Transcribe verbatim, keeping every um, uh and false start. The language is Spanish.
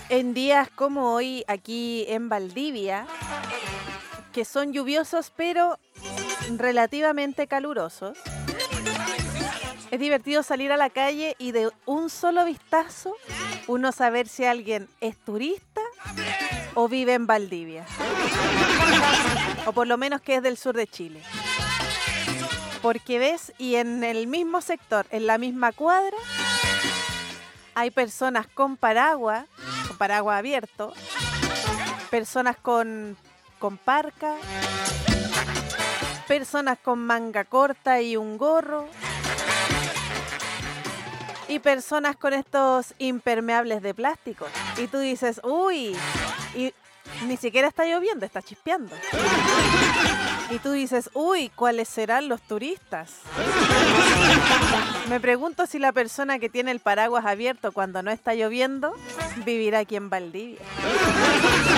En días como hoy, aquí en Valdivia, que son lluviosos pero relativamente calurosos, es divertido salir a la calle y de un solo vistazo uno saber si alguien es turista o vive en Valdivia. O por lo menos que es del sur de Chile. Porque ves, y en el mismo sector, en la misma cuadra, hay personas con paraguas, con paraguas abierto, personas con, con parca, personas con manga corta y un gorro, y personas con estos impermeables de plástico. Y tú dices, uy, y ni siquiera está lloviendo, está chispeando. Y tú dices, uy, ¿cuáles serán los turistas? Me pregunto si la persona que tiene el paraguas abierto cuando no está lloviendo vivirá aquí en Valdivia.